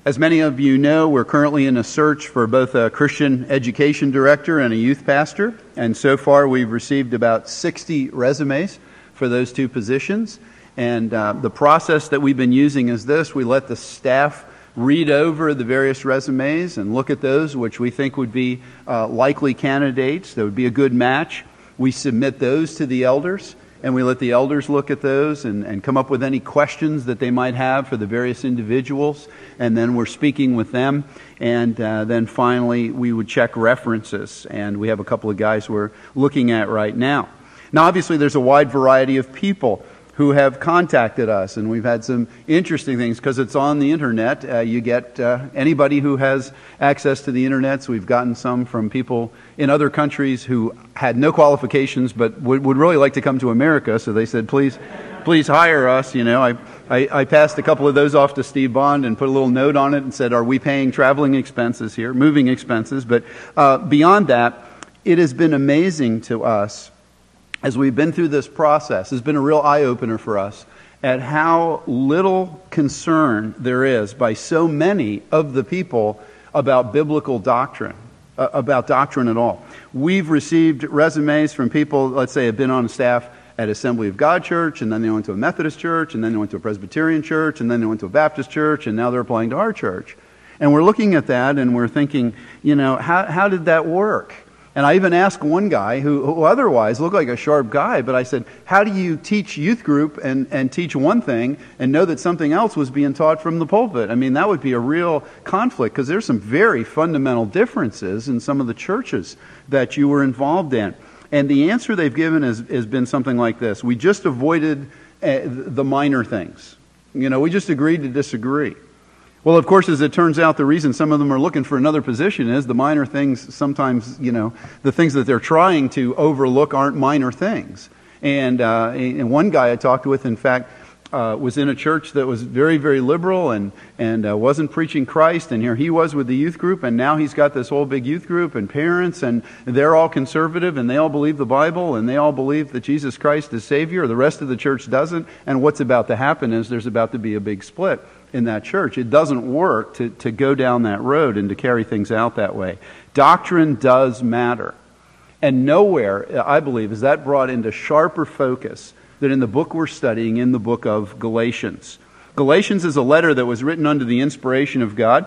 As many of you know, we're currently in a search for both a Christian education director and a youth pastor. And so far, we've received about 60 resumes for those two positions. And the process that we've been using is this. We let the staff read over the various resumes and look at those which we think would be likely candidates that would be a good match. We submit those to the elders, and we let the elders look at those and come up with any questions that they might have for the various individuals. And then we're speaking with them. And then finally, we would check references. And we have a couple of guys we're looking at right now. Now, obviously, there's a wide variety of people who have contacted us, and we've had some interesting things because it's on the internet. You get anybody who has access to the internet. So we've gotten some from people in other countries who had no qualifications but would really like to come to America. So they said, please hire us. You know, I passed a couple of those off to Steve Bond and put a little note on it and said, are we paying traveling expenses here, moving expenses? But beyond that, it has been amazing to us as we've been through this process. It's been a real eye-opener for us at how little concern there is by so many of the people about biblical doctrine, about doctrine at all. We've received resumes from people, let's say, have been on staff at Assembly of God Church, and then they went to a Methodist church, and then they went to a Presbyterian church, and then they went to a Baptist church, and now they're applying to our church. And we're looking at that, and we're thinking, you know, how did that work? And I even asked one guy who otherwise looked like a sharp guy, but I said, how do you teach youth group and teach one thing and know that something else was being taught from the pulpit? I mean, that would be a real conflict because there's some very fundamental differences in some of the churches that you were involved in. And the answer they've given has been something like this. We just avoided the minor things. You know, we just agreed to disagree. Well, of course, as it turns out, the reason some of them are looking for another position is the minor things sometimes, you know, the things that they're trying to overlook aren't minor things. And one guy I talked with, in fact, was in a church that was very, very liberal and wasn't preaching Christ. And here he was with the youth group, and now he's got this whole big youth group and parents, and they're all conservative, and they all believe the Bible, and they all believe that Jesus Christ is Savior. The rest of the church doesn't. And what's about to happen is there's about to be a big split in that church. It doesn't work to go down that road and to carry things out that way. Doctrine does matter. And nowhere, I believe, is that brought into sharper focus than in the book we're studying, in the book of Galatians. Galatians is a letter that was written under the inspiration of God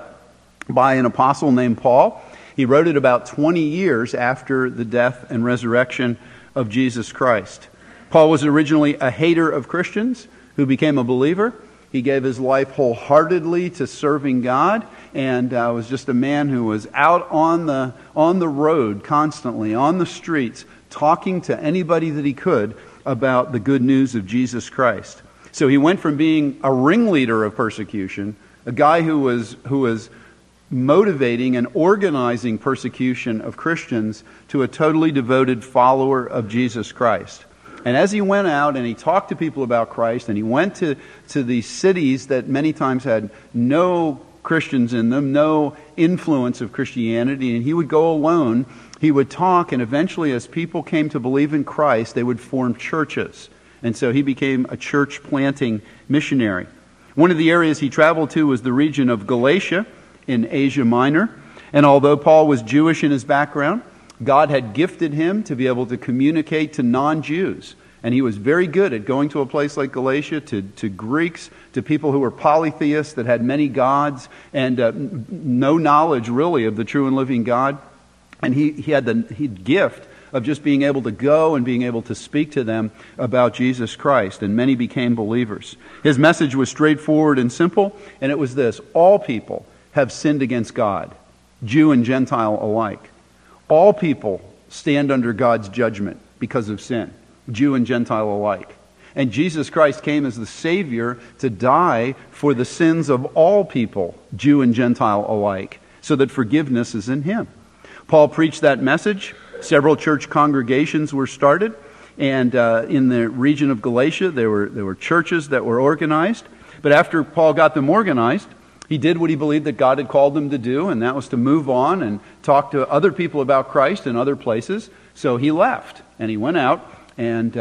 by an apostle named Paul. He wrote it about 20 years after the death and resurrection of Jesus Christ. Paul was originally a hater of Christians who became a believer. He gave his life wholeheartedly to serving God, and was just a man who was out on the road constantly, on the streets, talking to anybody that he could about the good news of Jesus Christ. So he went from being a ringleader of persecution, a guy who was motivating and organizing persecution of Christians, to a totally devoted follower of Jesus Christ. And as he went out and he talked to people about Christ, and he went to these cities that many times had no Christians in them, no influence of Christianity, and he would go alone, he would talk, and eventually as people came to believe in Christ, they would form churches. And so he became a church planting missionary. One of the areas he traveled to was the region of Galatia in Asia Minor. And although Paul was Jewish in his background, God had gifted him to be able to communicate to non-Jews. And he was very good at going to a place like Galatia, to Greeks, to people who were polytheists that had many gods and no knowledge really of the true and living God. And he had the gift of just being able to go and being able to speak to them about Jesus Christ. And many became believers. His message was straightforward and simple, and it was this: all people have sinned against God, Jew and Gentile alike. All people stand under God's judgment because of sin, Jew and Gentile alike. And Jesus Christ came as the Savior to die for the sins of all people, Jew and Gentile alike, so that forgiveness is in Him. Paul preached that message. Several church congregations were started, and in the region of Galatia, there were churches that were organized. But after Paul got them organized, he did what he believed that God had called him to do, and that was to move on and talk to other people about Christ in other places. So he left, and he went out, and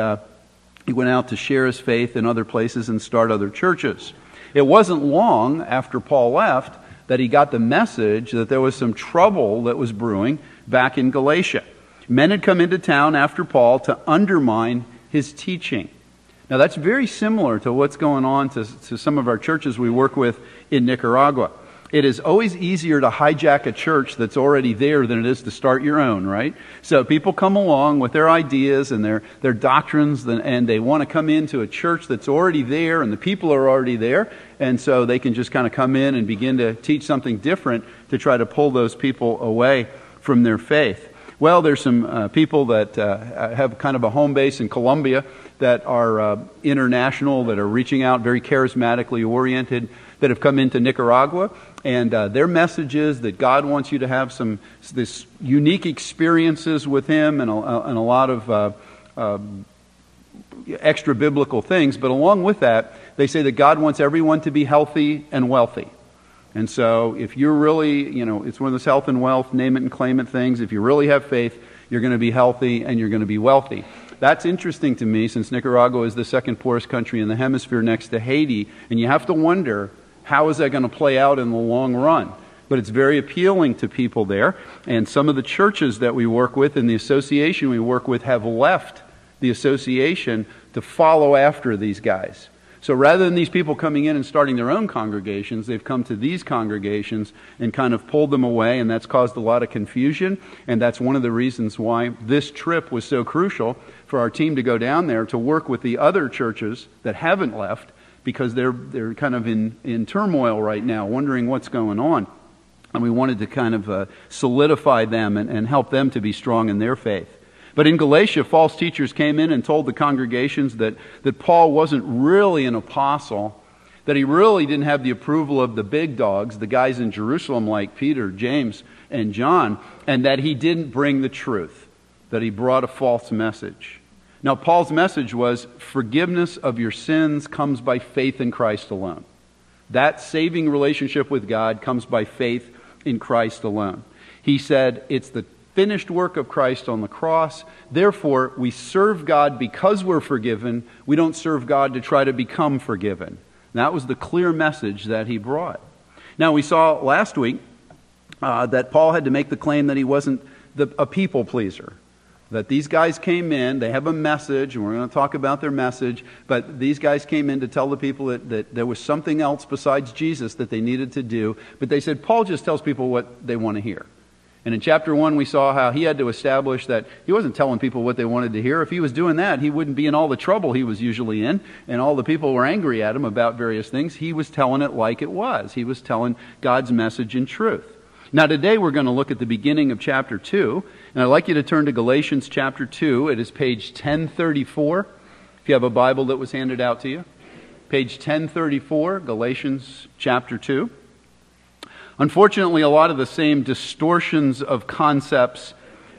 he went out to share his faith in other places and start other churches. It wasn't long after Paul left that he got the message that there was some trouble that was brewing back in Galatia. Men had come into town after Paul to undermine his teaching. Now that's very similar to what's going on to some of our churches we work with in Nicaragua. It is always easier to hijack a church that's already there than it is to start your own, right? So people come along with their ideas and their doctrines, and they want to come into a church that's already there, and the people are already there, and so they can just kind of come in and begin to teach something different to try to pull those people away from their faith. Well, there's some people that have kind of a home base in Colombia that are international, that are reaching out, very charismatically oriented, that have come into Nicaragua. And their message is that God wants you to have this unique experiences with Him and a lot of extra biblical things. But along with that, they say that God wants everyone to be healthy and wealthy. And so if you're really, it's one of those health and wealth, name it and claim it things. If you really have faith, you're going to be healthy and you're going to be wealthy. That's interesting to me, since Nicaragua is the second poorest country in the hemisphere next to Haiti. And you have to wonder, how is that going to play out in the long run? But it's very appealing to people there. And some of the churches that we work with and the association we work with have left the association to follow after these guys. So rather than these people coming in and starting their own congregations, they've come to these congregations and kind of pulled them away, and that's caused a lot of confusion. And that's one of the reasons why this trip was so crucial for our team to go down there to work with the other churches that haven't left, because they're kind of in turmoil right now, wondering what's going on. And we wanted to kind of solidify them and help them to be strong in their faith. But in Galatia, false teachers came in and told the congregations that Paul wasn't really an apostle, that he really didn't have the approval of the big dogs, the guys in Jerusalem like Peter, James, and John, and that he didn't bring the truth, that he brought a false message. Now, Paul's message was, forgiveness of your sins comes by faith in Christ alone. That saving relationship with God comes by faith in Christ alone. He said it's the finished work of Christ on the cross. Therefore, we serve God because we're forgiven. We don't serve God to try to become forgiven. And that was the clear message that he brought. Now, we saw last week that Paul had to make the claim that he wasn't a people pleaser. That these guys came in, they have a message, and we're going to talk about their message, but these guys came in to tell the people that there was something else besides Jesus that they needed to do. But they said, Paul just tells people what they want to hear. And in chapter 1, we saw how he had to establish that he wasn't telling people what they wanted to hear. If he was doing that, he wouldn't be in all the trouble he was usually in, and all the people were angry at him about various things. He was telling it like it was. He was telling God's message in truth. Now today we're going to look at the beginning of chapter 2, and I'd like you to turn to Galatians chapter 2. It is page 1034, if you have a Bible that was handed out to you. Page 1034, Galatians chapter 2. Unfortunately, a lot of the same distortions of concepts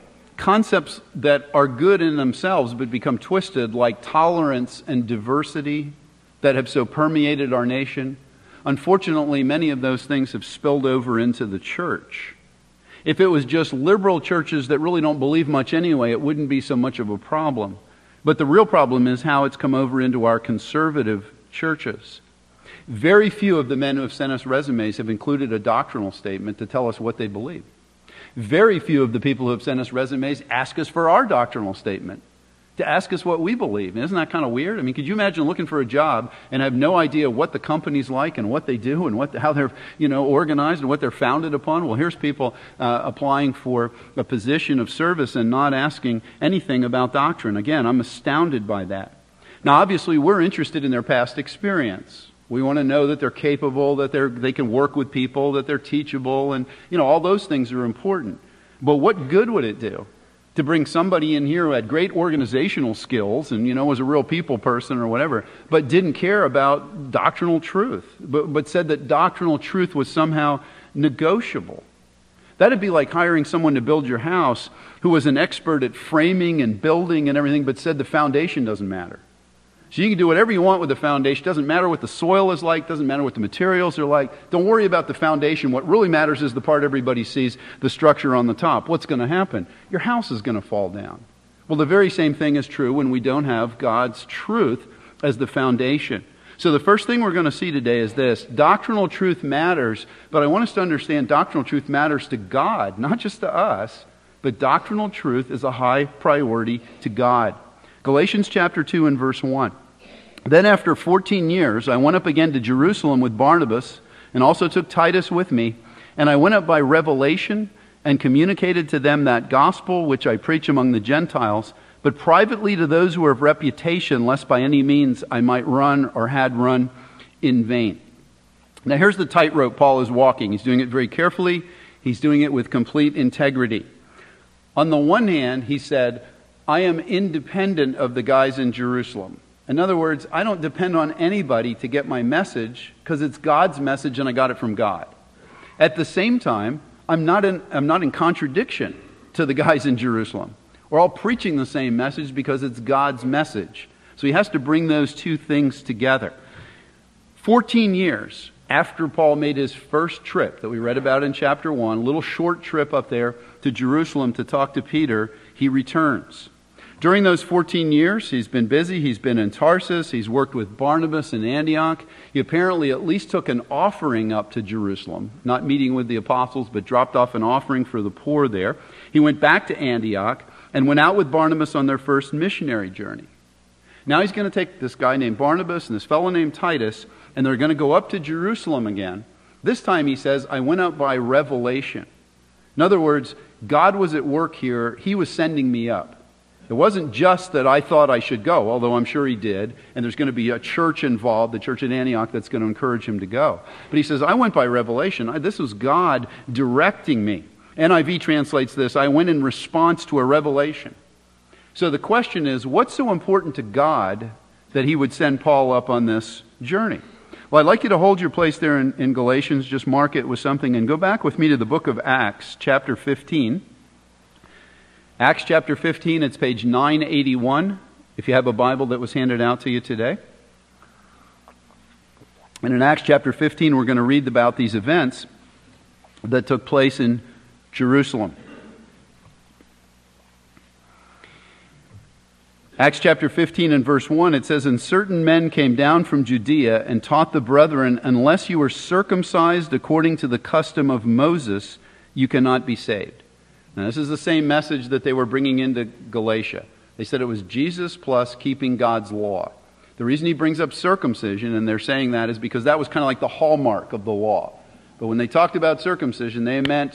that are good in themselves but become twisted, like tolerance and diversity, that have so permeated our nation. Unfortunately, many of those things have spilled over into the church. If it was just liberal churches that really don't believe much anyway, it wouldn't be so much of a problem. But the real problem is how it's come over into our conservative churches. Very few of the men who have sent us resumes have included a doctrinal statement to tell us what they believe. Very few of the people who have sent us resumes ask us for our doctrinal statement, to ask us what we believe. And isn't that kind of weird? I mean, could you imagine looking for a job and have no idea what the company's like and what they do and how they're organized and what they're founded upon? Well, here's people applying for a position of service and not asking anything about doctrine. Again, I'm astounded by that. Now, obviously, we're interested in their past experience. We want to know that they're capable, that they can work with people, that they're teachable, and all those things are important. But what good would it do to bring somebody in here who had great organizational skills and was a real people person or whatever, but didn't care about doctrinal truth, but said that doctrinal truth was somehow negotiable? That'd be like hiring someone to build your house who was an expert at framing and building and everything, but said the foundation doesn't matter. So you can do whatever you want with the foundation. Doesn't matter what the soil is like. Doesn't matter what the materials are like. Don't worry about the foundation. What really matters is the part everybody sees, the structure on the top. What's going to happen? Your house is going to fall down. Well, the very same thing is true when we don't have God's truth as the foundation. So the first thing we're going to see today is this. Doctrinal truth matters, but I want us to understand doctrinal truth matters to God, not just to us, but doctrinal truth is a high priority to God. Galatians chapter 2 and verse 1. Then after 14 years, I went up again to Jerusalem with Barnabas, and also took Titus with me, and I went up by revelation and communicated to them that gospel which I preach among the Gentiles, but privately to those who are of reputation, lest by any means I might run or had run in vain. Now here's the tightrope Paul is walking. He's doing it very carefully. He's doing it with complete integrity. On the one hand, he said, I am independent of the guys in Jerusalem. In other words, I don't depend on anybody to get my message because it's God's message and I got it from God. At the same time, I'm not in contradiction to the guys in Jerusalem. We're all preaching the same message because it's God's message. So he has to bring those two things together. 14 years after Paul made his first trip that we read about in chapter 1, a little short trip up there to Jerusalem to talk to Peter, he returns. During those 14 years, he's been busy. He's been in Tarsus. He's worked with Barnabas in Antioch. He apparently at least took an offering up to Jerusalem, not meeting with the apostles, but dropped off an offering for the poor there. He went back to Antioch and went out with Barnabas on their first missionary journey. Now he's going to take this guy named Barnabas and this fellow named Titus, and they're going to go up to Jerusalem again. This time he says, I went up by revelation. In other words, God was at work here. He was sending me up. It wasn't just that I thought I should go, although I'm sure he did, and there's going to be a church involved, the church at Antioch, that's going to encourage him to go. But he says, I went by revelation. This was God directing me. NIV translates this, I went in response to a revelation. So the question is, what's so important to God that he would send Paul up on this journey? Well, I'd like you to hold your place there in Galatians, just mark it with something, and go back with me to the book of Acts, chapter 15. Acts chapter 15, it's page 981, if you have a Bible that was handed out to you today. And in Acts chapter 15, we're going to read about these events that took place in Jerusalem. Acts chapter 15 and verse 1, it says, And certain men came down from Judea and taught the brethren, Unless you are circumcised according to the custom of Moses, you cannot be saved. Now, this is the same message that they were bringing into Galatia. They said it was Jesus plus keeping God's law. The reason he brings up circumcision, and they're saying that, is because that was kind of like the hallmark of the law. But when they talked about circumcision, they meant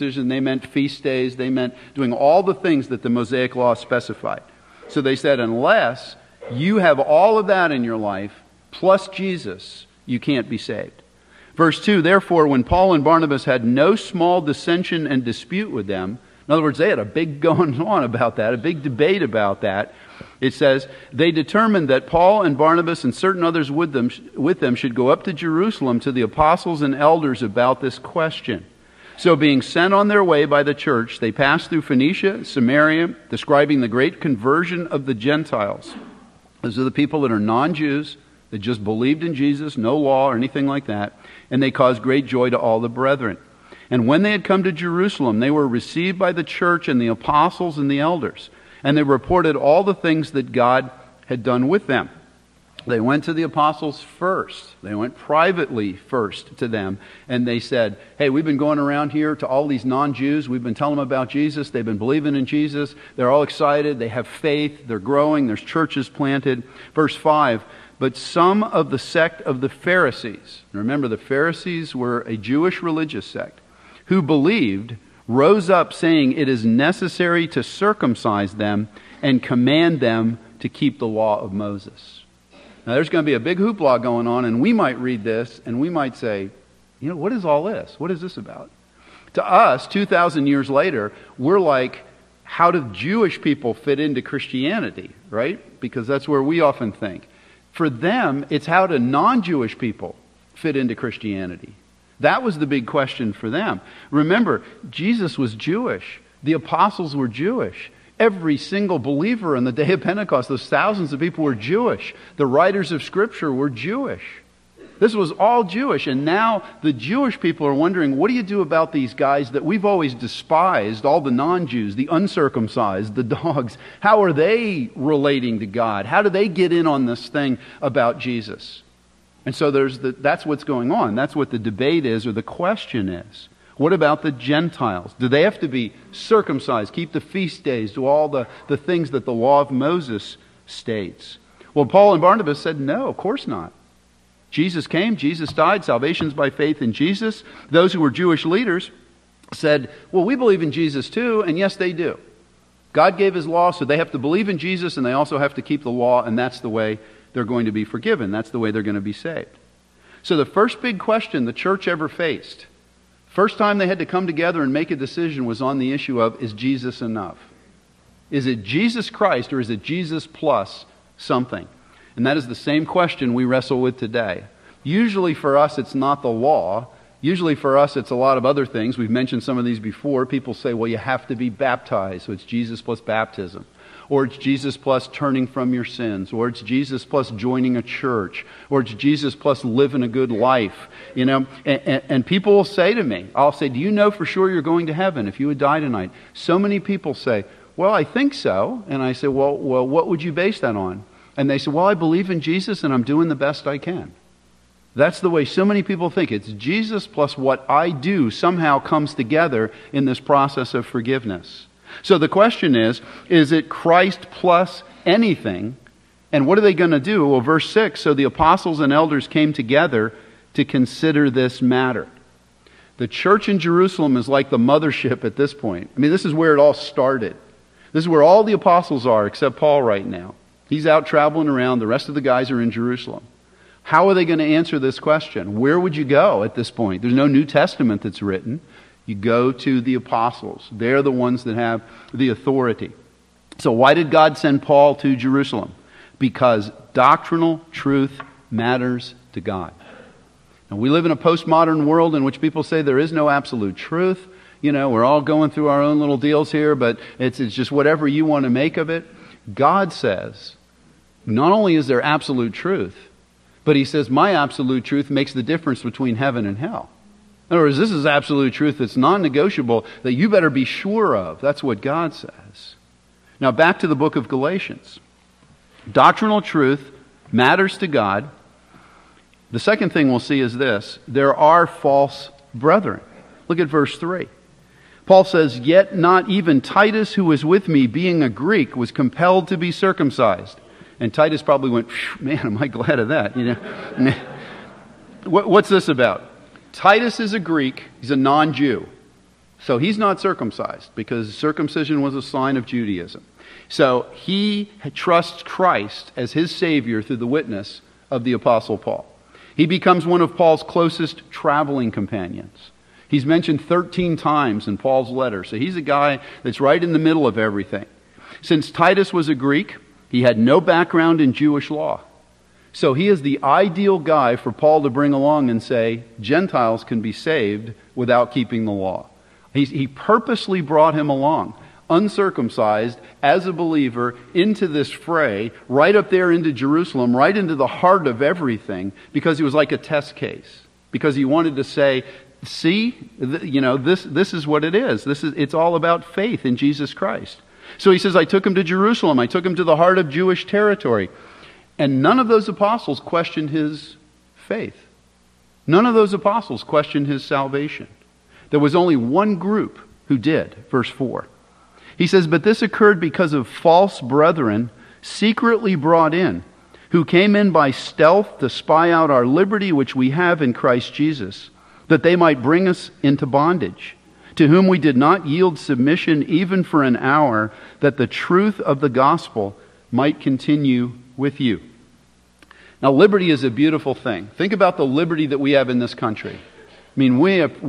feast days, they meant doing all the things that the Mosaic law specified. So they said, unless you have all of that in your life, plus Jesus, you can't be saved. Verse 2, Therefore, when Paul and Barnabas had no small dissension and dispute with them, in other words, they had a big going on about that, a big debate about that. It says, they determined that Paul and Barnabas and certain others with them should go up to Jerusalem to the apostles and elders about this question. So being sent on their way by the church, they passed through Phoenicia, Samaria, describing the great conversion of the Gentiles. Those are the people that are non-Jews, that just believed in Jesus, no law or anything like that, and they caused great joy to all the brethren. And when they had come to Jerusalem, they were received by the church and the apostles and the elders, and they reported all the things that God had done with them. They went to the apostles first. They went privately first to them, and they said, hey, we've been going around here to all these non-Jews. We've been telling them about Jesus. They've been believing in Jesus. They're all excited. They have faith. They're growing. There's churches planted. Verse 5, But some of the sect of the Pharisees, remember the Pharisees were a Jewish religious sect, who believed, rose up saying it is necessary to circumcise them and command them to keep the law of Moses. Now there's going to be a big hoopla going on, and we might read this and we might say, what is all this? What is this about? To us, 2,000 years later, we're like, how do Jewish people fit into Christianity, right? Because that's where we often think. For them, it's how do non-Jewish people fit into Christianity? That was the big question for them. Remember, Jesus was Jewish. The apostles were Jewish. Every single believer on the day of Pentecost, those thousands of people were Jewish. The writers of Scripture were Jewish. This was all Jewish. And now the Jewish people are wondering, what do you do about these guys that we've always despised, all the non-Jews, the uncircumcised, the dogs? How are they relating to God? How do they get in on this thing about Jesus? And so that's what's going on. That's what the debate is, or the question is. What about the Gentiles? Do they have to be circumcised, keep the feast days, do all the things that the law of Moses states? Well, Paul and Barnabas said, no, of course not. Jesus came, Jesus died, salvation's by faith in Jesus. Those who were Jewish leaders said, well, we believe in Jesus too, and yes, they do. God gave His law, so they have to believe in Jesus, and they also have to keep the law, and that's the way they're going to be forgiven. That's the way they're going to be saved. So the first big question the church ever faced, first time they had to come together and make a decision, was on the issue of, is Jesus enough? Is it Jesus Christ, or is it Jesus plus something? And that is the same question we wrestle with today. Usually for us, it's not the law. Usually for us, it's a lot of other things. We've mentioned some of these before. People say, well, you have to be baptized, so it's Jesus plus baptism. Or it's Jesus plus turning from your sins. Or it's Jesus plus joining a church. Or it's Jesus plus living a good life. And people will say to me, I'll say, do you know for sure you're going to heaven if you would die tonight? So many people say, well, I think so. And I say, well, what would you base that on? And they say, well, I believe in Jesus and I'm doing the best I can. That's the way so many people think. It's Jesus plus what I do somehow comes together in this process of forgiveness. So the question is it Christ plus anything? And what are they going to do? Well, verse 6, so the apostles and elders came together to consider this matter. The church in Jerusalem is like the mothership at this point. I mean, this is where it all started. This is where all the apostles are except Paul right now. He's out traveling around. The rest of the guys are in Jerusalem. How are they going to answer this question? Where would you go at this point? There's no New Testament that's written. You go to the apostles. They're the ones that have the authority. So why did God send Paul to Jerusalem? Because doctrinal truth matters to God. Now, we live in a postmodern world in which people say there is no absolute truth. We're all going through our own little deals here, but it's just whatever you want to make of it. God says, not only is there absolute truth, but He says, my absolute truth makes the difference between heaven and hell. In other words, this is absolute truth that's non-negotiable, that you better be sure of. That's what God says. Now back to the book of Galatians. Doctrinal truth matters to God. The second thing we'll see is this. There are false brethren. Look at verse 3. Paul says, yet not even Titus, who was with me, being a Greek, was compelled to be circumcised. And Titus probably went, man, am I glad of that. What's this about? Titus is a Greek. He's a non-Jew. So he's not circumcised because circumcision was a sign of Judaism. So he trusts Christ as his Savior through the witness of the Apostle Paul. He becomes one of Paul's closest traveling companions. He's mentioned 13 times in Paul's letter. So he's a guy that's right in the middle of everything. Since Titus was a Greek, he had no background in Jewish law. So he is the ideal guy for Paul to bring along and say, Gentiles can be saved without keeping the law. He purposely brought him along, uncircumcised, as a believer, into this fray, right up there into Jerusalem, right into the heart of everything, because he was like a test case. Because he wanted to say, see, this is what it is. It's all about faith in Jesus Christ. So he says, I took him to Jerusalem. I took him to the heart of Jewish territory. And none of those apostles questioned his faith. None of those apostles questioned his salvation. There was only one group who did. Verse 4. He says, but this occurred because of false brethren secretly brought in, who came in by stealth to spy out our liberty which we have in Christ Jesus, that they might bring us into bondage, to whom we did not yield submission even for an hour, that the truth of the gospel might continue with you. Now, liberty is a beautiful thing. Think about the liberty that we have in this country. I mean,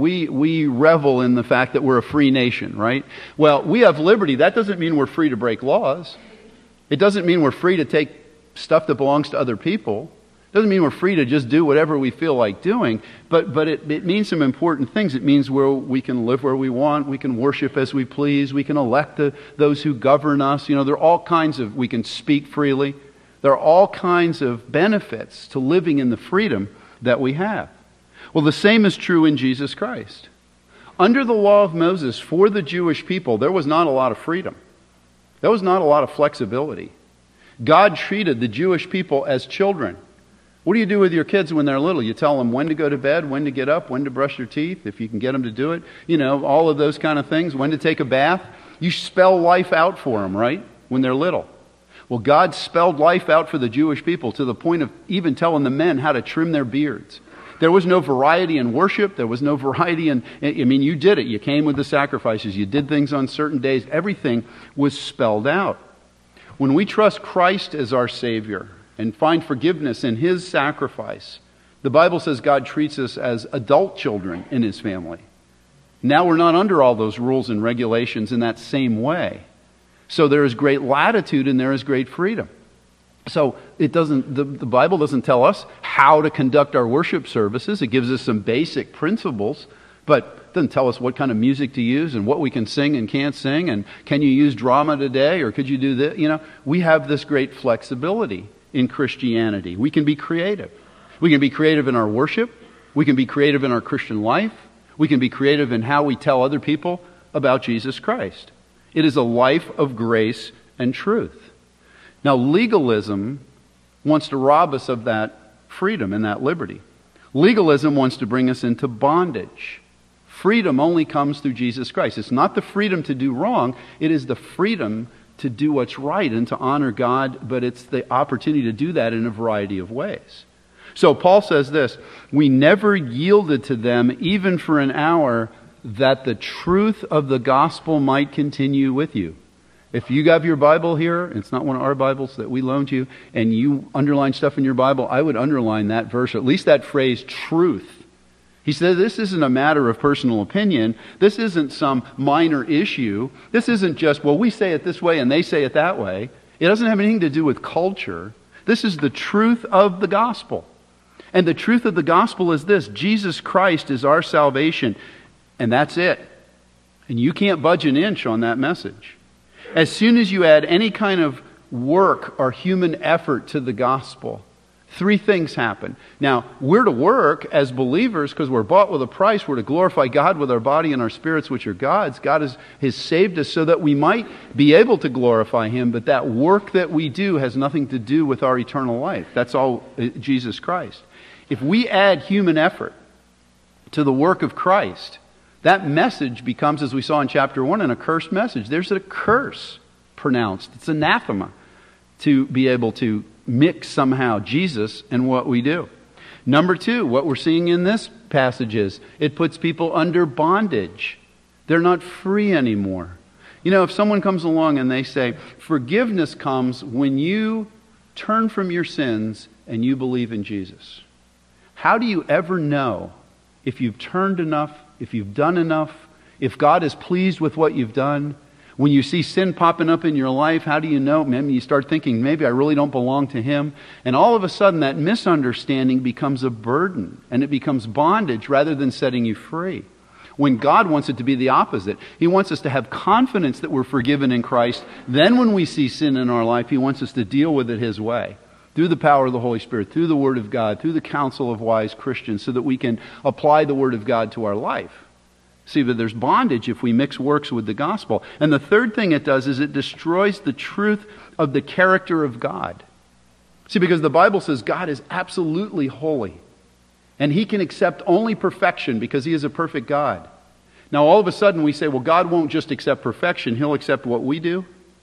we revel in the fact that we're a free nation, right? Well, we have liberty. That doesn't mean we're free to break laws. It doesn't mean we're free to take stuff that belongs to other people. It doesn't mean we're free to just do whatever we feel like doing, but it means some important things. It means we can live where we want, we can worship as we please, we can elect those who govern us. There are all kinds of, we can speak freely. There are all kinds of benefits to living in the freedom that we have. Well, the same is true in Jesus Christ. Under the law of Moses, for the Jewish people, there was not a lot of freedom. There was not a lot of flexibility. God treated the Jewish people as children. What do you do with your kids when they're little? You tell them when to go to bed, when to get up, when to brush their teeth, if you can get them to do it. All of those kind of things. When to take a bath. You spell life out for them, right? When they're little. Well, God spelled life out for the Jewish people to the point of even telling the men how to trim their beards. There was no variety in worship. There was no variety you did it. You came with the sacrifices. You did things on certain days. Everything was spelled out. When we trust Christ as our Savior and find forgiveness in His sacrifice, the Bible says God treats us as adult children in His family. Now we're not under all those rules and regulations in that same way. So there is great latitude and there is great freedom. So the Bible doesn't tell us how to conduct our worship services. It gives us some basic principles, but it doesn't tell us what kind of music to use and what we can sing and can't sing, and can you use drama today or could you do this? We have this great flexibility in Christianity. We can be creative. We can be creative in our worship. We can be creative in our Christian life. We can be creative in how we tell other people about Jesus Christ. It is a life of grace and truth. Now, legalism wants to rob us of that freedom and that liberty. Legalism wants to bring us into bondage. Freedom only comes through Jesus Christ. It's not the freedom to do wrong. It is the freedom to do what's right and to honor God, but it's the opportunity to do that in a variety of ways. So Paul says this, we never yielded to them even for an hour, that the truth of the gospel might continue with you. If you have your Bible here, it's not one of our Bibles that we loaned you, and you underline stuff in your Bible, I would underline that verse, or at least that phrase, truth. He said this isn't a matter of personal opinion. This isn't some minor issue. This isn't just, well, we say it this way and they say it that way. It doesn't have anything to do with culture. This is the truth of the gospel. And the truth of the gospel is this: Jesus Christ is our salvation, and that's it. And you can't budge an inch on that message. As soon as you add any kind of work or human effort to the gospel, three things happen. Now, we're to work as believers because we're bought with a price. We're to glorify God with our body and our spirits, which are God's. God has saved us so that we might be able to glorify Him, but that work that we do has nothing to do with our eternal life. That's all Jesus Christ. If we add human effort to the work of Christ, that message becomes, as we saw in chapter 1, an accursed message. There's a curse pronounced. It's anathema to be able to mix somehow Jesus and what we do. Number two, what we're seeing in this passage is it puts people under bondage. They're not free anymore. If someone comes along and they say, forgiveness comes when you turn from your sins and you believe in Jesus. How do you ever know if you've turned enough, if you've done enough, if God is pleased with what you've done? When you see sin popping up in your life, how do you know? Maybe you start thinking, maybe I really don't belong to Him. And all of a sudden that misunderstanding becomes a burden and it becomes bondage rather than setting you free. When God wants it to be the opposite. He wants us to have confidence that we're forgiven in Christ. Then when we see sin in our life, He wants us to deal with it His way. Through the power of the Holy Spirit, through the Word of God, through the counsel of wise Christians, so that we can apply the Word of God to our life. See, but there's bondage if we mix works with the gospel. And the third thing it does is it destroys the truth of the character of God. See, because the Bible says God is absolutely holy. And He can accept only perfection because He is a perfect God. Now all of a sudden we say, well, God won't just accept perfection. He'll accept what we do,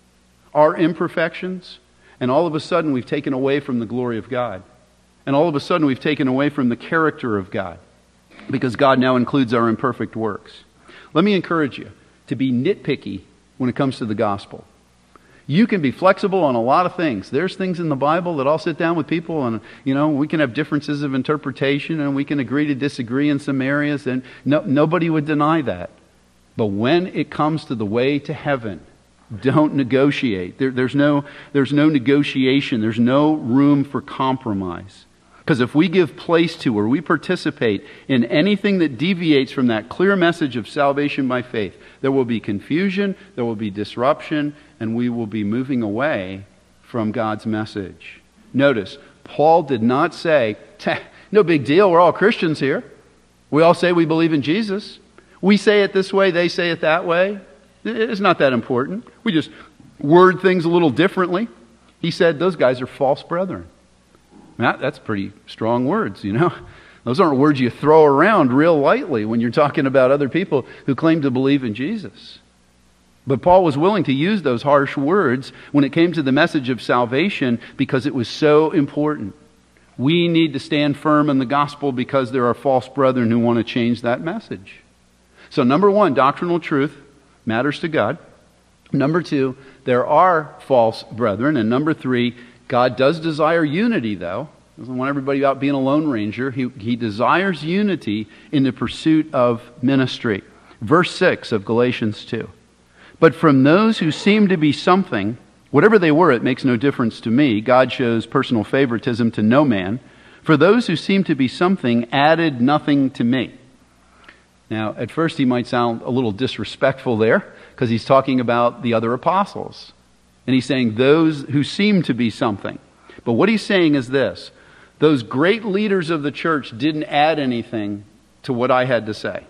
our imperfections. And all of a sudden we've taken away from the glory of God. And all of a sudden we've taken away from the character of God. Because God now includes our imperfect works. Let me encourage you to be nitpicky when it comes to the gospel. You can be flexible on a lot of things. There's things in the Bible that I'll sit down with people and, we can have differences of interpretation and we can agree to disagree in some areas, and nobody would deny that. But when it comes to the way to heaven, don't negotiate. There's no negotiation. There's no room for compromise. Because if we give place to or we participate in anything that deviates from that clear message of salvation by faith, there will be confusion, there will be disruption, and we will be moving away from God's message. Notice, Paul did not say, no big deal, we're all Christians here. We all say we believe in Jesus. We say it this way, they say it that way. It's not that important. We just word things a little differently. He said those guys are false brethren. That's pretty strong words, you know. Those aren't words you throw around real lightly when you're talking about other people who claim to believe in Jesus. But Paul was willing to use those harsh words when it came to the message of salvation because it was so important. We need to stand firm in the gospel because there are false brethren who want to change that message. So number one, doctrinal truth matters to God. Number two, there are false brethren. And number three, God does desire unity, though. He doesn't want everybody out being a lone ranger. He desires unity in the pursuit of ministry. Verse 6 of Galatians 2. But from those who seem to be something, whatever they were, it makes no difference to me. God shows personal favoritism to no man. For those who seem to be something added nothing to me. Now, at first he might sound a little disrespectful there because he's talking about the other apostles. And he's saying those who seem to be something. But what he's saying is this. Those great leaders of the church didn't add anything to what I had to say.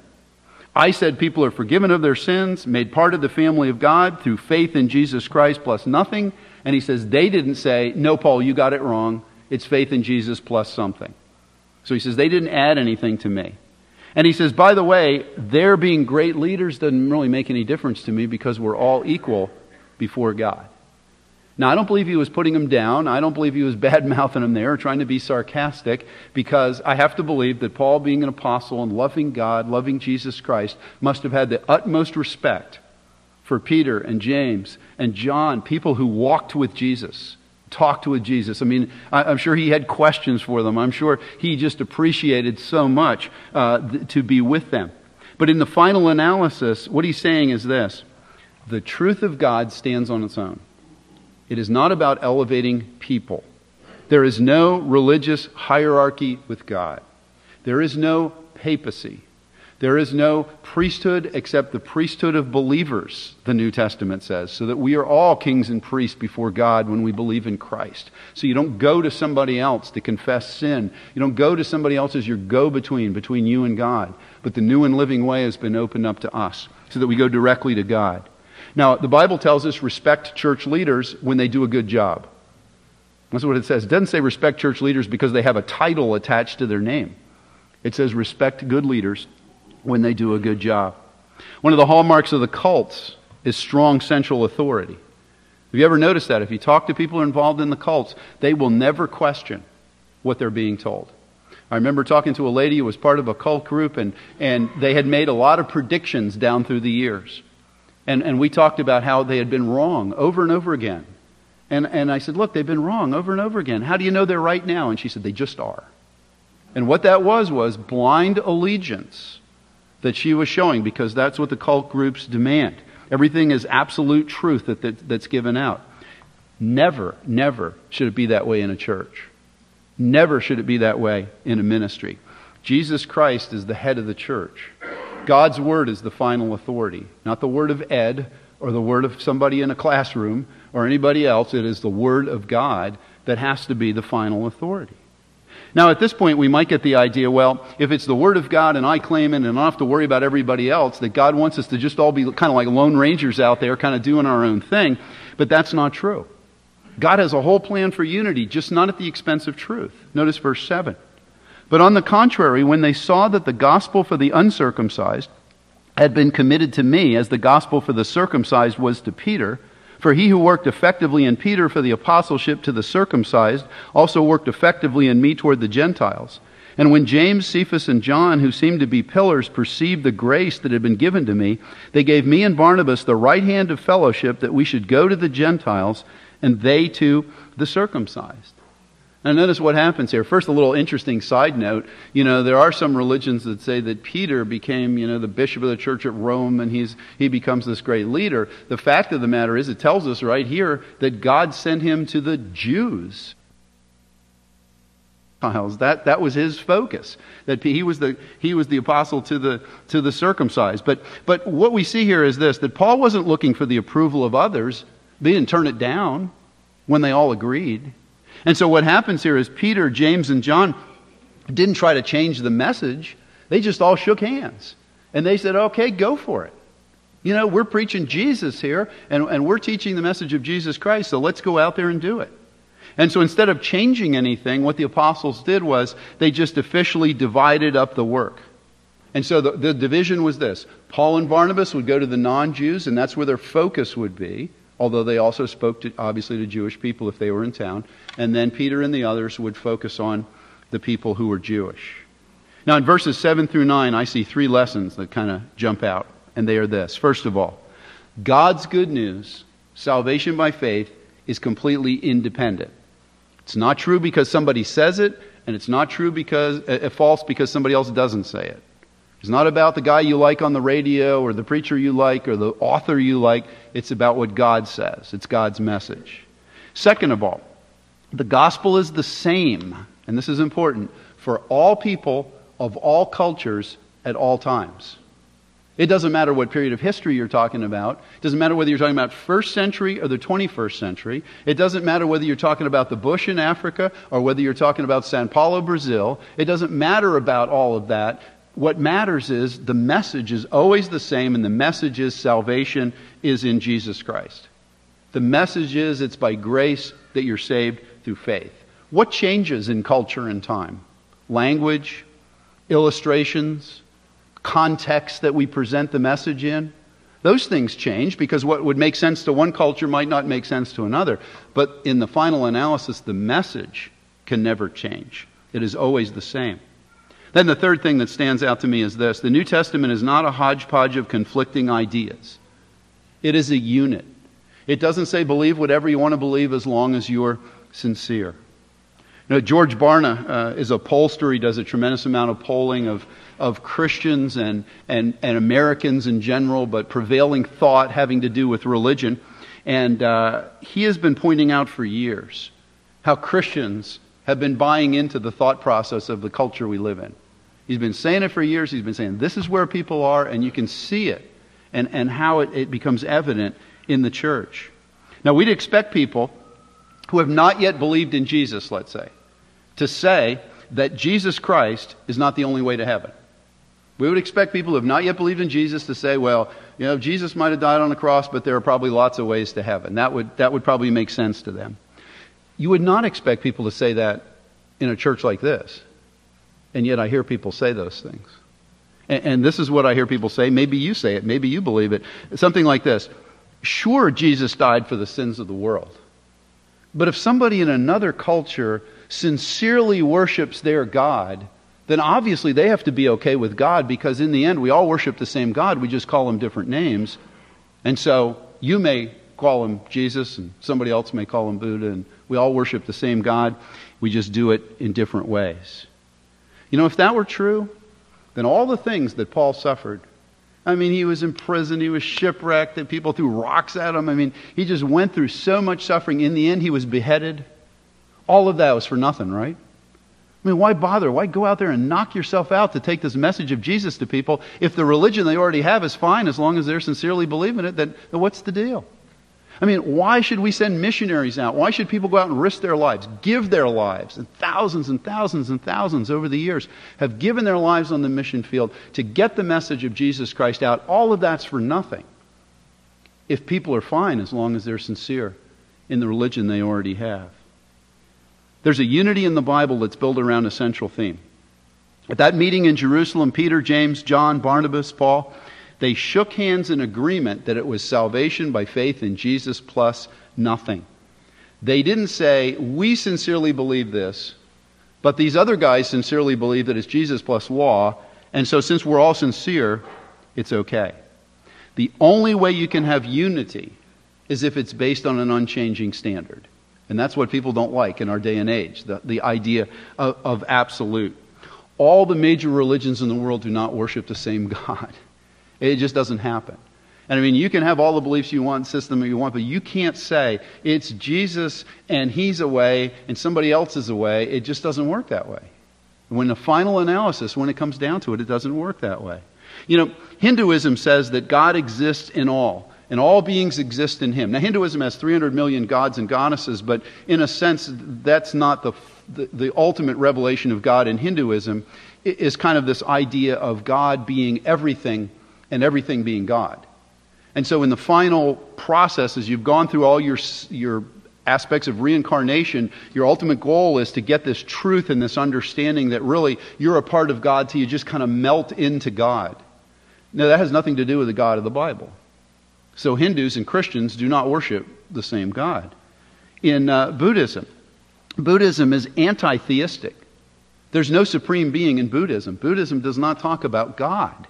I said people are forgiven of their sins, made part of the family of God through faith in Jesus Christ plus nothing. And he says they didn't say, no, Paul, you got it wrong. It's faith in Jesus plus something. So he says they didn't add anything to me. And he says, by the way, their being great leaders doesn't really make any difference to me because we're all equal before God. Now, I don't believe he was putting them down. I don't believe he was bad-mouthing them there or trying to be sarcastic, because I have to believe that Paul, being an apostle and loving God, loving Jesus Christ, must have had the utmost respect for Peter and James and John, people who walked with Jesus, talked with Jesus. I mean, I'm sure he had questions for them. I'm sure he just appreciated so much to be with them. But in the final analysis, what he's saying is this: the truth of God stands on its own. It is not about elevating people. There is no religious hierarchy with God. There is no papacy. There is no priesthood except the priesthood of believers, the New Testament says, so that we are all kings and priests before God when we believe in Christ. So you don't go to somebody else to confess sin. You don't go to somebody else as your go-between you and God. But the new and living way has been opened up to us so that we go directly to God. Now, the Bible tells us respect church leaders when they do a good job. That's what it says. It doesn't say respect church leaders because they have a title attached to their name. It says respect good leaders when they do a good job. One of the hallmarks of the cults is strong central authority. Have you ever noticed that? If you talk to people involved in the cults, they will never question what they're being told. I remember talking to a lady who was part of a cult group, and they had made a lot of predictions down through the years. And we talked about how they had been wrong over and over again. And I said, look, they've been wrong over and over again. How do you know they're right now? And she said, they just are. And what that was blind allegiance that she was showing, because that's what the cult groups demand. Everything is absolute truth that's given out. Never should it be that way in a church. Never should it be that way in a ministry. Jesus Christ is the head of the church. God's word is the final authority, not the word of Ed or the word of somebody in a classroom or anybody else. It is the word of God that has to be the final authority. Now, at this point, we might get the idea, well, if it's the word of God and I claim it and I don't have to worry about everybody else, that God wants us to just all be kind of like lone rangers out there, kind of doing our own thing. But that's not true. God has a whole plan for unity, just not at the expense of truth. Notice verse 7. But on the contrary, when they saw that the gospel for the uncircumcised had been committed to me, as the gospel for the circumcised was to Peter, for he who worked effectively in Peter for the apostleship to the circumcised also worked effectively in me toward the Gentiles. And when James, Cephas, and John, who seemed to be pillars, perceived the grace that had been given to me, they gave me and Barnabas the right hand of fellowship, that we should go to the Gentiles, and they to the circumcised. Now notice what happens here. First, a little interesting side note. There are some religions that say that Peter became, the bishop of the church at Rome, and he becomes this great leader. The fact of the matter is, it tells us right here that God sent him to the Jews. That was his focus. That he was the apostle to the circumcised. But what we see here is this: that Paul wasn't looking for the approval of others. They didn't turn it down when they all agreed. And so what happens here is Peter, James, and John didn't try to change the message. They just all shook hands. And they said, okay, go for it. We're preaching Jesus here, and we're teaching the message of Jesus Christ, so let's go out there and do it. And so instead of changing anything, what the apostles did was they just officially divided up the work. And so the division was this. Paul and Barnabas would go to the non-Jews, and that's where their focus would be, although they also spoke to, obviously, to Jewish people if they were in town. And then Peter and the others would focus on the people who were Jewish. Now in verses 7 through 9, I see three lessons that kind of jump out, and they are this. First of all, God's good news, salvation by faith, is completely independent. It's not true because somebody says it, and it's not true because false because somebody else doesn't say it. It's not about the guy you like on the radio or the preacher you like or the author you like. It's about what God says. It's God's message. Second of all, the gospel is the same, and this is important, for all people of all cultures at all times. It doesn't matter what period of history you're talking about. It doesn't matter whether you're talking about 1st century or the 21st century. It doesn't matter whether you're talking about the bush in Africa or whether you're talking about Sao Paulo, Brazil. It doesn't matter about all of that. What matters is the message is always the same, and the message is salvation is in Jesus Christ. The message is it's by grace that you're saved through faith. What changes in culture and time? Language, illustrations, context that we present the message in. Those things change because what would make sense to one culture might not make sense to another. But in the final analysis, the message can never change. It is always the same. Then the third thing that stands out to me is this. The New Testament is not a hodgepodge of conflicting ideas. It is a unit. It doesn't say believe whatever you want to believe as long as you're sincere. You know, George Barna is a pollster. He does a tremendous amount of polling of Christians and Americans in general, but prevailing thought having to do with religion. And he has been pointing out for years how Christians have been buying into the thought process of the culture we live in. He's been saying it for years. He's been saying this is where people are, and you can see it and how it becomes evident in the church. Now, we'd expect people who have not yet believed in Jesus, let's say, to say that Jesus Christ is not the only way to heaven. We would expect people who have not yet believed in Jesus to say, well, you know, Jesus might have died on the cross, but there are probably lots of ways to heaven. That would probably make sense to them. You would not expect people to say that in a church like this. And yet I hear people say those things. And this is what I hear people say. Maybe you say it. Maybe you believe it. Something like this. Sure, Jesus died for the sins of the world. But if somebody in another culture sincerely worships their God, then obviously they have to be okay with God, because in the end we all worship the same God. We just call him different names. And so you may call him Jesus and somebody else may call him Buddha, and we all worship the same God. We just do it in different ways. You know, if that were true, then all the things that Paul suffered, I mean, he was in prison, he was shipwrecked, that people threw rocks at him. I mean, he just went through so much suffering. In the end, he was beheaded. All of that was for nothing, right? I mean, why bother? Why go out there and knock yourself out to take this message of Jesus to people if the religion they already have is fine as long as they're sincerely believing it? Then what's the deal? I mean, why should we send missionaries out? Why should people go out and risk their lives, give their lives? And thousands and thousands and thousands over the years have given their lives on the mission field to get the message of Jesus Christ out. All of that's for nothing if people are fine as long as they're sincere in the religion they already have. There's a unity in the Bible that's built around a central theme. At that meeting in Jerusalem, Peter, James, John, Barnabas, Paul, they shook hands in agreement that it was salvation by faith in Jesus plus nothing. They didn't say, we sincerely believe this, but these other guys sincerely believe that it's Jesus plus law, and so since we're all sincere, it's okay. The only way you can have unity is if it's based on an unchanging standard. And that's what people don't like in our day and age, the idea of absolute. All the major religions in the world do not worship the same God. It just doesn't happen. And I mean, you can have all the beliefs you want, system you want, but you can't say it's Jesus and he's a way and somebody else is a way. It just doesn't work that way. When the final analysis, when it comes down to it, it doesn't work that way. You know, Hinduism says that God exists in all, and all beings exist in him. Now, Hinduism has 300 million gods and goddesses, but in a sense, that's not the ultimate revelation of God in Hinduism. It is kind of this idea of God being everything and everything being God. And so in the final process, as you've gone through all your aspects of reincarnation, your ultimate goal is to get this truth and this understanding that really you're a part of God till you just kind of melt into God. Now, that has nothing to do with the God of the Bible. So Hindus and Christians do not worship the same God. In Buddhism is anti-theistic. There's no supreme being in Buddhism. Buddhism does not talk about God.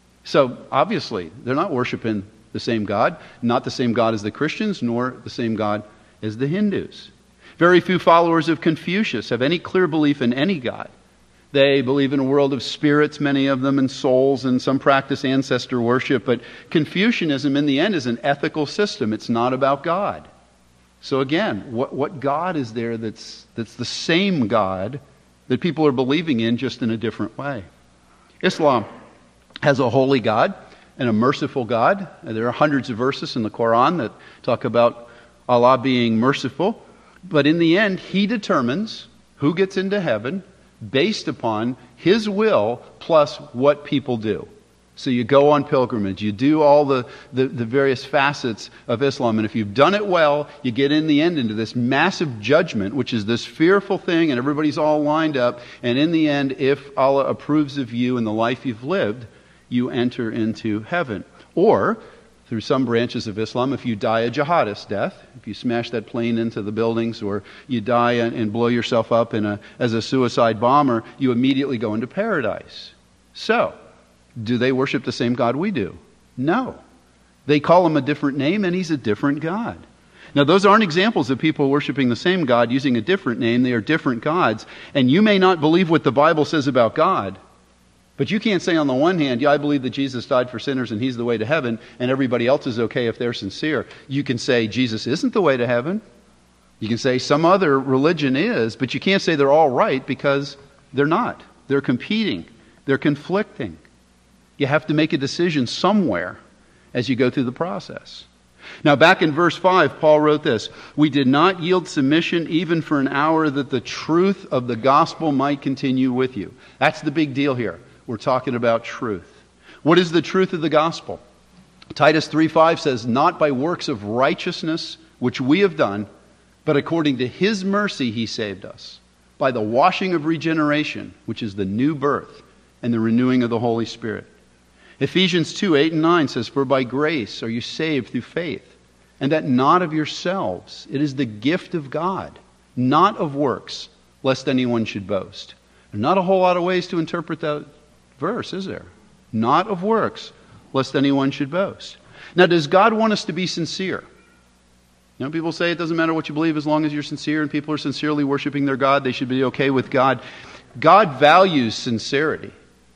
So obviously, they're not worshiping the same God, not the same God as the Christians, nor the same God as the Hindus. Very few followers of Confucius have any clear belief in any God. They believe in a world of spirits, many of them, and souls, and some practice ancestor worship. But Confucianism, in the end, is an ethical system. It's not about God. So again, what God is there that's the same God that people are believing in, just in a different way? Islam has a holy God and a merciful God. There are hundreds of verses in the Quran that talk about Allah being merciful. But in the end, He determines who gets into heaven based upon His will plus what people do. So you go on pilgrimage, you do all the various facets of Islam, and if you've done it well, you get in the end into this massive judgment, which is this fearful thing, and everybody's all lined up, and in the end, if Allah approves of you and the life you've lived, you enter into heaven. Or, through some branches of Islam, if you die a jihadist death, if you smash that plane into the buildings, or you die and blow yourself up as a suicide bomber, you immediately go into paradise. So, do they worship the same God we do? No. They call Him a different name, and He's a different God. Now, those aren't examples of people worshiping the same God using a different name. They are different gods. And you may not believe what the Bible says about God, but you can't say on the one hand, yeah, I believe that Jesus died for sinners and He's the way to heaven, and everybody else is okay if they're sincere. You can say Jesus isn't the way to heaven. You can say some other religion is, but you can't say they're all right, because they're not. They're competing. They're conflicting. You have to make a decision somewhere as you go through the process. Now, back in verse 5, Paul wrote this: "We did not yield submission even for an hour, that the truth of the gospel might continue with you." That's the big deal here. We're talking about truth. What is the truth of the gospel? Titus 3:5 says, "Not by works of righteousness which we have done, but according to His mercy He saved us, by the washing of regeneration, which is the new birth, and the renewing of the Holy Spirit." Ephesians 2:8 and 9 says, "For by grace are you saved through faith, and that not of yourselves. It is the gift of God, not of works, lest anyone should boast." There's not a whole lot of ways to interpret that verse, is there? Not of works, lest anyone should boast. Now, does God want us to be sincere? You know, people say it doesn't matter what you believe as long as you're sincere, and people are sincerely worshiping their God. They should be okay with God. God values sincerity.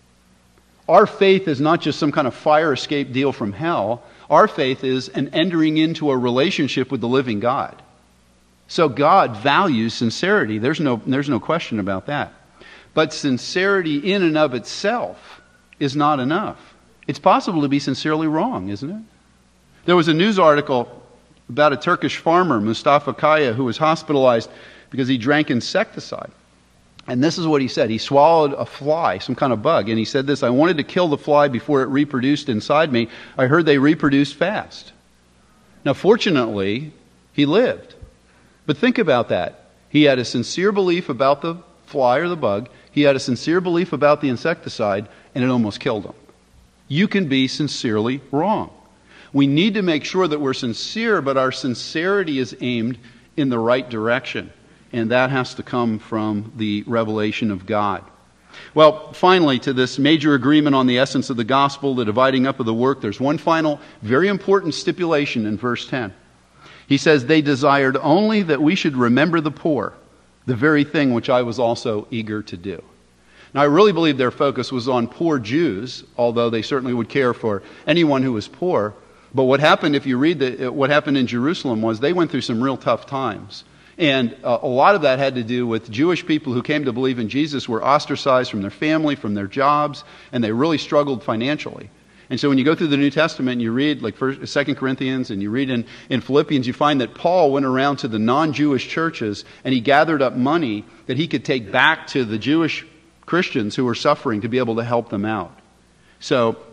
Our faith is not just some kind of fire escape deal from hell. Our faith is an entering into a relationship with the living God. So God values sincerity. There's no question about that. But sincerity in and of itself is not enough. It's possible to be sincerely wrong, isn't it? There was a news article about a Turkish farmer, Mustafa Kaya, who was hospitalized because he drank insecticide. And this is what he said. He swallowed a fly, some kind of bug, and he said this: "I wanted to kill the fly before it reproduced inside me. I heard they reproduced fast." Now, fortunately, he lived. But think about that. He had a sincere belief about the fly or the bug. He had a sincere belief about the insecticide, and it almost killed him. You can be sincerely wrong. We need to make sure that we're sincere, but our sincerity is aimed in the right direction. And that has to come from the revelation of God. Well, finally, to this major agreement on the essence of the gospel, the dividing up of the work, there's one final, very important stipulation in verse 10. He says, "They desired only that we should remember the poor, the very thing which I was also eager to do." Now, I really believe their focus was on poor Jews, although they certainly would care for anyone who was poor. But what happened, if you read what happened in Jerusalem, was they went through some real tough times. And a lot of that had to do with Jewish people who came to believe in Jesus were ostracized from their family, from their jobs, and they really struggled financially. And so when you go through the New Testament and you read like 2 Corinthians and you read in Philippians, you find that Paul went around to the non-Jewish churches and he gathered up money that he could take back to the Jewish Christians who were suffering to be able to help them out. So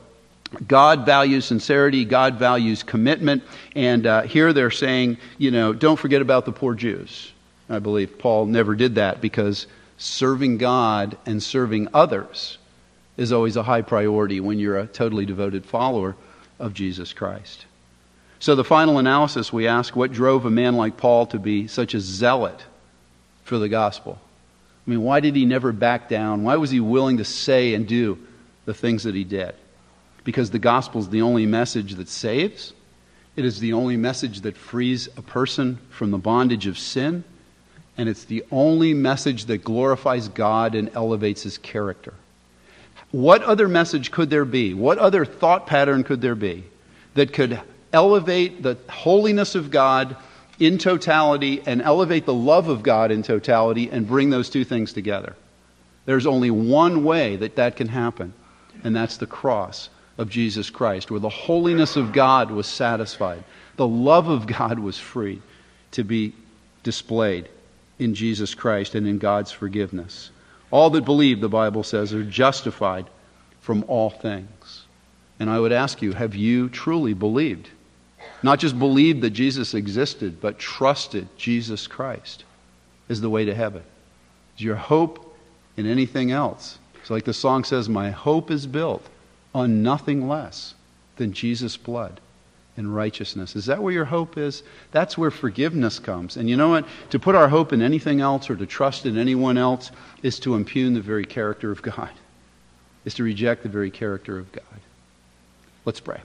God values sincerity. God values commitment. And here they're saying, don't forget about the poor Jews. I believe Paul never did that because serving God and serving others is always a high priority when you're a totally devoted follower of Jesus Christ. So the final analysis, we ask, what drove a man like Paul to be such a zealot for the gospel? I mean, why did he never back down? Why was he willing to say and do the things that he did? Because the gospel is the only message that saves. It is the only message that frees a person from the bondage of sin. And it's the only message that glorifies God and elevates His character. What other message could there be? What other thought pattern could there be that could elevate the holiness of God in totality and elevate the love of God in totality and bring those two things together? There's only one way that can happen, and that's the cross of Jesus Christ, where the holiness of God was satisfied. The love of God was free to be displayed in Jesus Christ and in God's forgiveness. All that believe, the Bible says, are justified from all things. And I would ask you, have you truly believed? Not just believed that Jesus existed, but trusted Jesus Christ is the way to heaven. Is your hope in anything else? It's like the song says, my hope is built on nothing less than Jesus' blood and righteousness. Is that where your hope is? That's where forgiveness comes. And you know what? To put our hope in anything else or to trust in anyone else is to impugn the very character of God, is to reject the very character of God. Let's pray.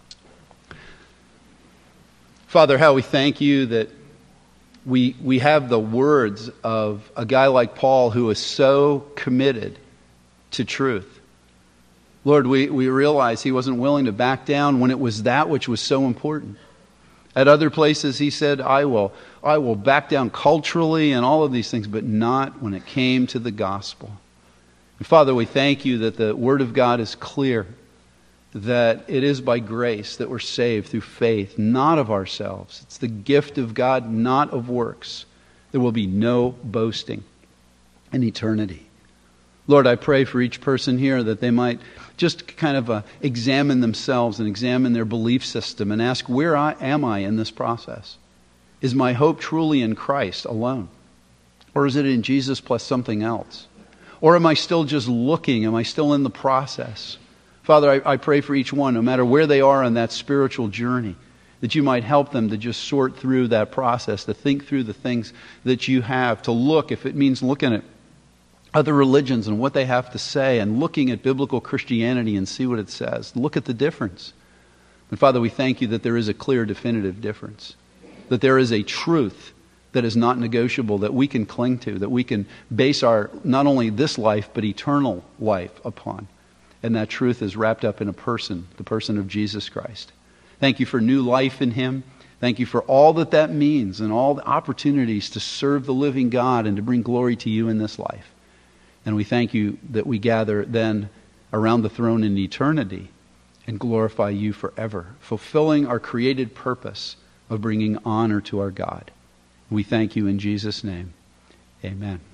Father, how we thank you that we have the words of a guy like Paul who is so committed to truth. Lord, we realize he wasn't willing to back down when it was that which was so important. At other places he said, I will back down culturally and all of these things, but not when it came to the gospel. And Father, we thank you that the Word of God is clear, that it is by grace that we're saved through faith, not of ourselves. It's the gift of God, not of works. There will be no boasting in eternity. Lord, I pray for each person here that they might just kind of examine themselves and examine their belief system and ask, where am I in this process? Is my hope truly in Christ alone? Or is it in Jesus plus something else? Or am I still just looking? Am I still in the process? Father, I pray for each one, no matter where they are on that spiritual journey, that you might help them to just sort through that process, to think through the things that you have, to look, if it means looking at other religions and what they have to say and looking at biblical Christianity and see what it says. Look at the difference. And Father, we thank you that there is a clear, definitive difference. That there is a truth that is not negotiable, that we can cling to, that we can base our, not only this life, but eternal life upon. And that truth is wrapped up in a person, the person of Jesus Christ. Thank you for new life in Him. Thank you for all that means and all the opportunities to serve the living God and to bring glory to you in this life. And we thank you that we gather then around the throne in eternity and glorify you forever, fulfilling our created purpose of bringing honor to our God. We thank you in Jesus' name. Amen.